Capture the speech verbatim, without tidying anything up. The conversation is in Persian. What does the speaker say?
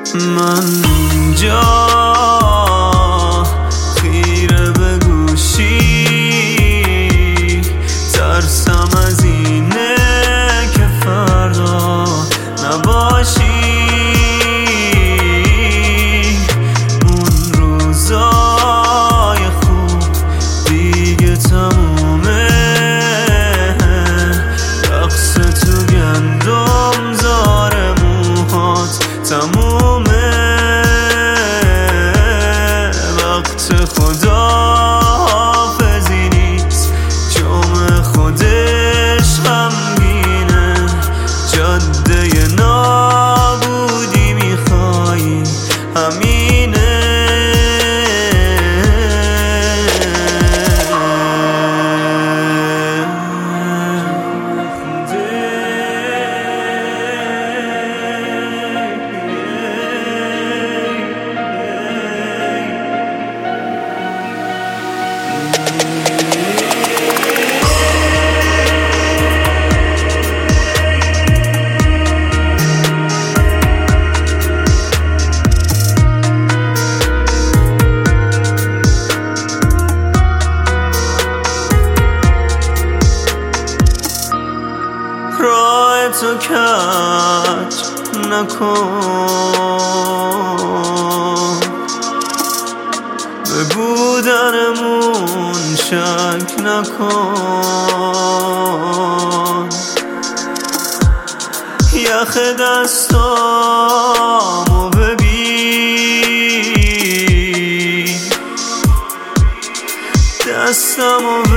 من اینجا خیره به گوشی، ترسم از اینه که فردا نباشی. اون روزای خوب دیگه تمومه، رقص تو گندم زار موهات تمومه. وقت خدا حافظی نیست، جمع خودش غمگینه. جاده نابودی میخوایی، همینه. راه تو کج نکن، به بودنمون شک نکن. یخ دستامو ببین، دستامو